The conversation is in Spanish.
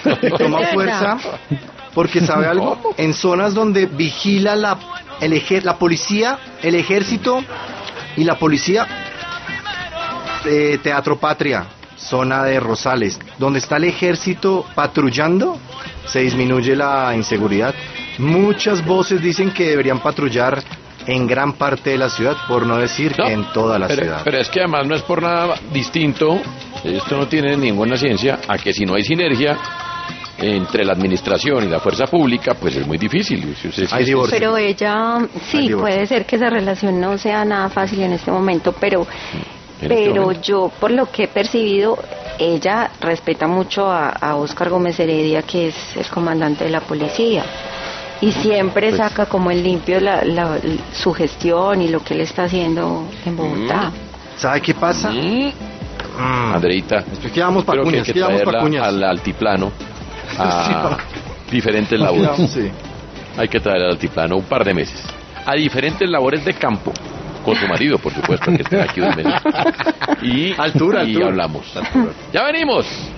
y toma fuerza porque sabe algo. En zonas donde vigila la policía, el ejército y la policía, Teatro Patria, zona de Rosales, donde está el ejército patrullando, se disminuye la inseguridad. Muchas voces dicen que deberían patrullar en gran parte de la ciudad, por no decir que en toda la ciudad. Pero es que además no es por nada distinto, esto no tiene ninguna ciencia, a que si no hay sinergia entre la administración y la fuerza pública, pues es muy difícil. Hay divorcio. Pero ella, sí, puede ser que esa relación no sea nada fácil en este momento, pero yo, por lo que he percibido, ella respeta mucho a Óscar Gómez Heredia, que es el comandante de la policía. Y siempre saca como en limpio su gestión y lo que él está haciendo en Bogotá. ¿Sabe qué pasa? Andreita, es que vamos para creo que hay que traerla al altiplano a diferentes labores. Sí. Hay que traer al altiplano un par de meses a diferentes labores de campo, con su marido, por supuesto, que está aquí 2 meses. Y hablamos. Ya venimos.